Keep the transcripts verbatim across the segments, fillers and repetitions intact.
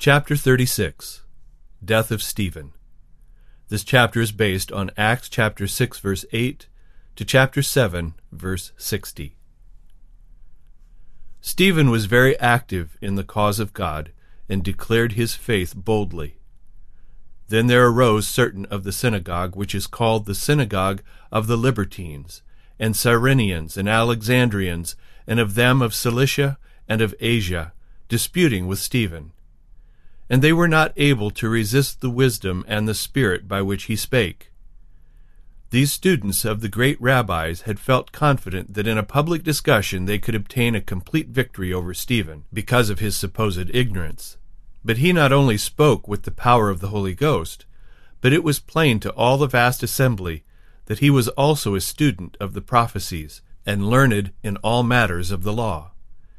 Chapter thirty-six. Death of Stephen. This chapter is based on Acts chapter six, verse eight, to chapter seven, verse sixty. Stephen was very active in the cause of God, and declared his faith boldly. Then there arose certain of the synagogue, which is called the synagogue of the Libertines, and Cyrenians, and Alexandrians, and of them of Cilicia and of Asia, disputing with Stephen. And they were not able to resist the wisdom and the spirit by which he spake. These students of the great rabbis had felt confident that in a public discussion they could obtain a complete victory over Stephen, because of his supposed ignorance. But he not only spoke with the power of the Holy Ghost, but it was plain to all the vast assembly that he was also a student of the prophecies, and learned in all matters of the law.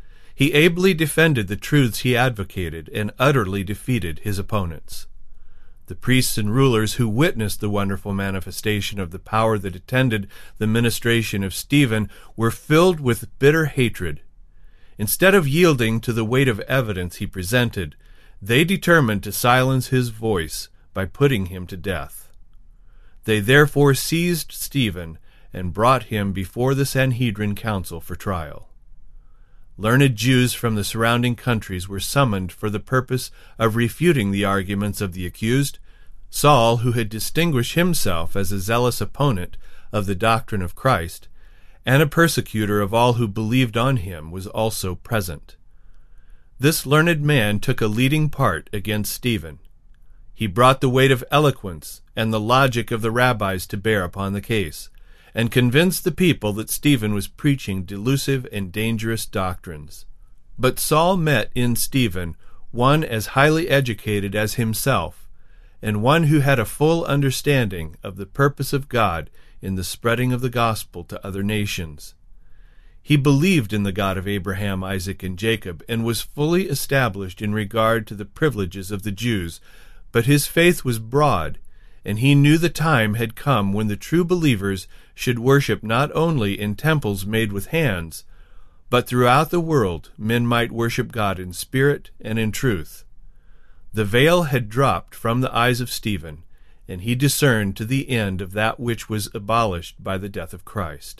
He ably defended the truths he advocated, and utterly defeated his opponents. The priests and rulers who witnessed the wonderful manifestation of the power that attended the ministration of Stephen were filled with bitter hatred. Instead of yielding to the weight of evidence he presented, they determined to silence his voice by putting him to death. They therefore seized Stephen and brought him before the Sanhedrin council for trial. Learned Jews from the surrounding countries were summoned for the purpose of refuting the arguments of the accused. Saul, who had distinguished himself as a zealous opponent of the doctrine of Christ, and a persecutor of all who believed on him, was also present. This learned man took a leading part against Stephen. He brought the weight of eloquence and the logic of the rabbis to bear upon the case, and convinced the people that Stephen was preaching delusive and dangerous doctrines. But Saul met in Stephen one as highly educated as himself, and one who had a full understanding of the purpose of God in the spreading of the gospel to other nations. He believed in the God of Abraham, Isaac, and Jacob, and was fully established in regard to the privileges of the Jews, but his faith was broad, and he knew the time had come when the true believers should worship not only in temples made with hands, but throughout the world men might worship God in spirit and in truth. The veil had dropped from the eyes of Stephen, and he discerned to the end of that which was abolished by the death of Christ.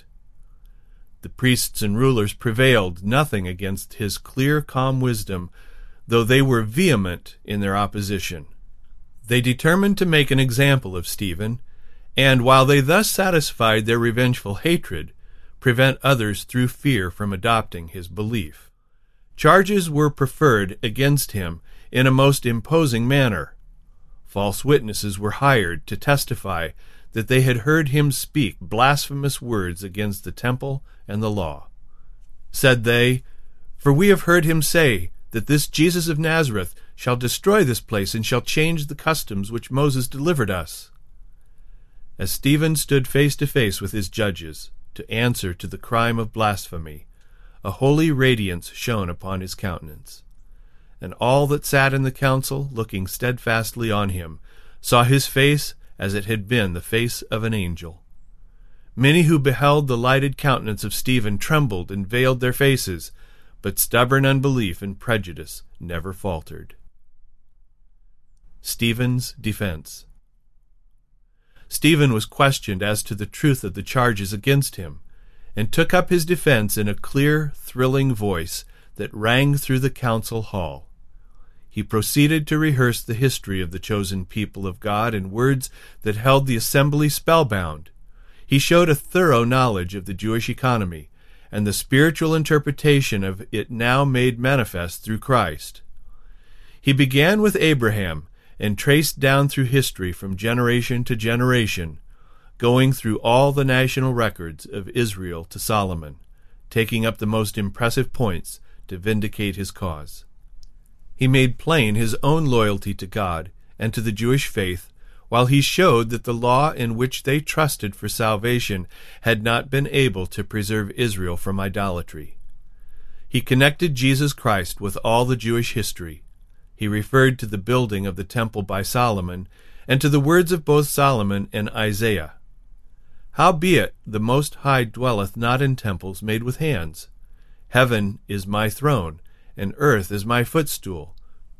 The priests and rulers prevailed nothing against his clear, calm wisdom, though they were vehement in their opposition. They determined to make an example of Stephen, and while they thus satisfied their revengeful hatred, prevent others through fear from adopting his belief. Charges were preferred against him in a most imposing manner. False witnesses were hired to testify that they had heard him speak blasphemous words against the temple and the law. Said they, "For we have heard him say that this Jesus of Nazareth shall destroy this place and shall change the customs which Moses delivered us." As Stephen stood face to face with his judges to answer to the crime of blasphemy, a holy radiance shone upon his countenance. And all that sat in the council, looking steadfastly on him, saw his face as it had been the face of an angel. Many who beheld the lighted countenance of Stephen trembled and veiled their faces, but stubborn unbelief and prejudice never faltered. Stephen's defense. Stephen was questioned as to the truth of the charges against him, and took up his defense in a clear, thrilling voice that rang through the council hall. He proceeded to rehearse the history of the chosen people of God in words that held the assembly spellbound. He showed a thorough knowledge of the Jewish economy, and the spiritual interpretation of it now made manifest through Christ. He began with Abraham, and traced down through history from generation to generation, going through all the national records of Israel to Solomon, taking up the most impressive points to vindicate his cause. He made plain his own loyalty to God and to the Jewish faith, while he showed that the law in which they trusted for salvation had not been able to preserve Israel from idolatry. He connected Jesus Christ with all the Jewish history. He referred to the building of the temple by Solomon, and to the words of both Solomon and Isaiah. Howbeit the Most High dwelleth not in temples made with hands. Heaven is my throne, and earth is my footstool.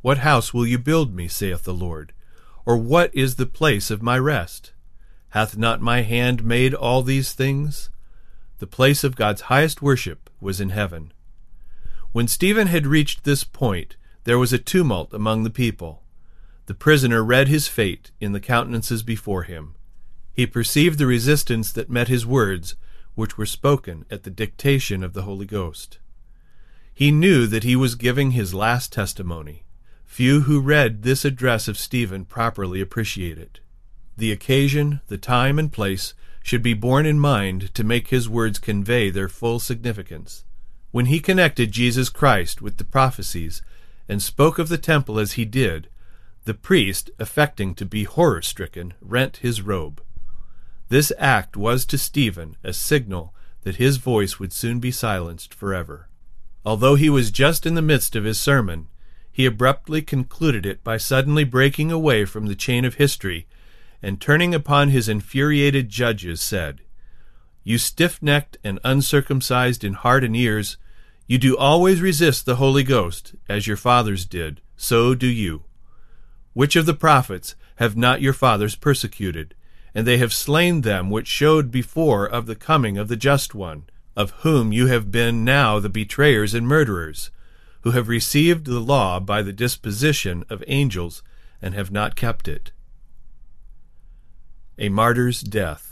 What house will you build me, saith the Lord? Or what is the place of my rest? Hath not my hand made all these things? The place of God's highest worship was in heaven. When Stephen had reached this point, there was a tumult among the people. The prisoner read his fate in the countenances before him. He perceived the resistance that met his words, which were spoken at the dictation of the Holy Ghost. He knew that he was giving his last testimony. Few who read this address of Stephen properly appreciate it. The occasion, the time, and place should be borne in mind to make his words convey their full significance. When he connected Jesus Christ with the prophecies and spoke of the temple as he did, the priest, affecting to be horror-stricken, rent his robe. This act was to Stephen a signal that his voice would soon be silenced forever. Although he was just in the midst of his sermon, he abruptly concluded it by suddenly breaking away from the chain of history, and turning upon his infuriated judges said, "You stiff-necked and uncircumcised in heart and ears, you do always resist the Holy Ghost, as your fathers did, so do you. Which of the prophets have not your fathers persecuted? And they have slain them which showed before of the coming of the Just One, of whom you have been now the betrayers and murderers, who have received the law by the disposition of angels, and have not kept it." A martyr's death.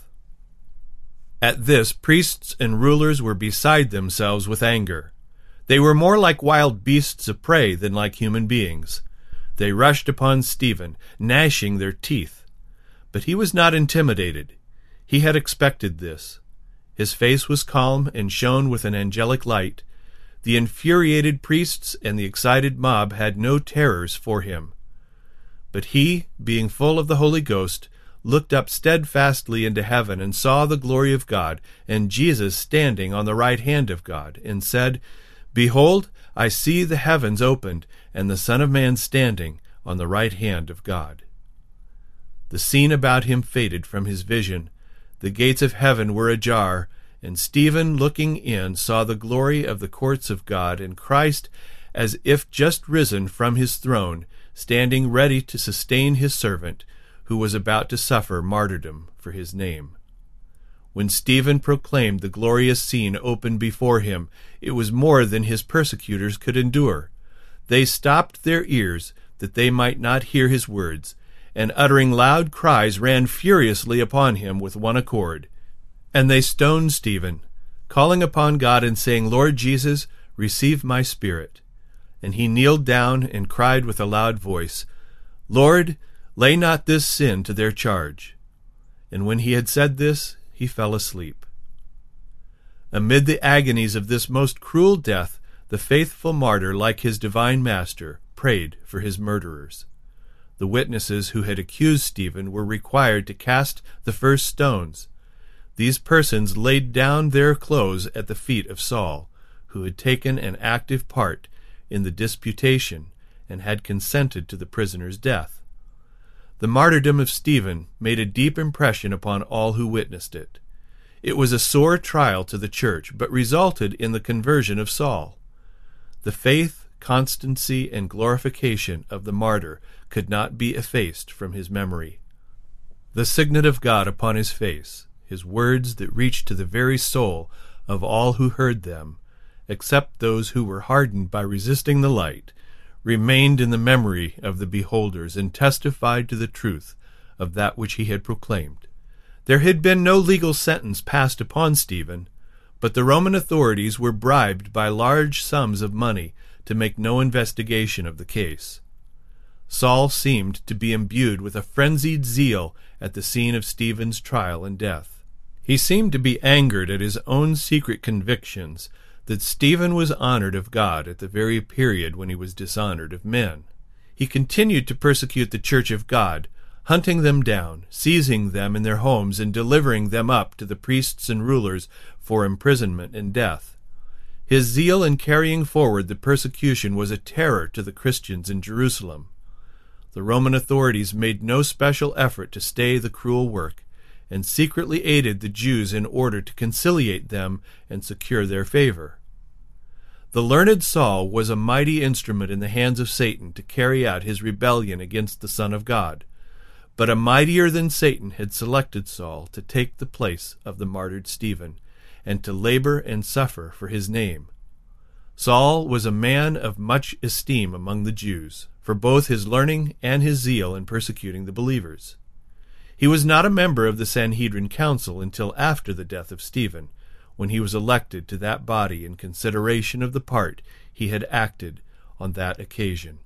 At this, priests and rulers were beside themselves with anger. They were more like wild beasts of prey than like human beings. They rushed upon Stephen, gnashing their teeth. But he was not intimidated. He had expected this. His face was calm and shone with an angelic light. The infuriated priests and the excited mob had no terrors for him. But he, being full of the Holy Ghost, looked up steadfastly into heaven and saw the glory of God, and Jesus standing on the right hand of God, and said, "Behold, I see the heavens opened, and the Son of Man standing on the right hand of God." The scene about him faded from his vision. The gates of heaven were ajar, and Stephen, looking in, saw the glory of the courts of God, and Christ, as if just risen from his throne, standing ready to sustain his servant, who was about to suffer martyrdom for his name. When Stephen proclaimed the glorious scene open before him, it was more than his persecutors could endure. They stopped their ears that they might not hear his words, and uttering loud cries ran furiously upon him with one accord. And they stoned Stephen, calling upon God and saying, "Lord Jesus, receive my spirit." And he kneeled down and cried with a loud voice, "Lord, lay not this sin to their charge." And when he had said this, he fell asleep. Amid the agonies of this most cruel death, the faithful martyr, like his divine master, prayed for his murderers. The witnesses who had accused Stephen were required to cast the first stones. These persons laid down their clothes at the feet of Saul, who had taken an active part in the disputation and had consented to the prisoner's death. The martyrdom of Stephen made a deep impression upon all who witnessed it. It was a sore trial to the church, but resulted in the conversion of Saul. The faith, constancy, and glorification of the martyr could not be effaced from his memory. The signet of God upon his face, his words that reached to the very soul of all who heard them, except those who were hardened by resisting the light, remained in the memory of the beholders and testified to the truth of that which he had proclaimed. There had been no legal sentence passed upon Stephen, but the Roman authorities were bribed by large sums of money to make no investigation of the case. Saul seemed to be imbued with a frenzied zeal at the scene of Stephen's trial and death. He seemed to be angered at his own secret convictions that Stephen was honored of God at the very period when he was dishonored of men. He continued to persecute the church of God, hunting them down, seizing them in their homes, and delivering them up to the priests and rulers for imprisonment and death. His zeal in carrying forward the persecution was a terror to the Christians in Jerusalem. The Roman authorities made no special effort to stay the cruel work, and secretly aided the Jews in order to conciliate them and secure their favor. The learned Saul was a mighty instrument in the hands of Satan to carry out his rebellion against the Son of God. But a mightier than Satan had selected Saul to take the place of the martyred Stephen, and to labor and suffer for his name. Saul was a man of much esteem among the Jews, for both his learning and his zeal in persecuting the believers. He was not a member of the Sanhedrin council until after the death of Stephen, when he was elected to that body in consideration of the part he had acted on that occasion.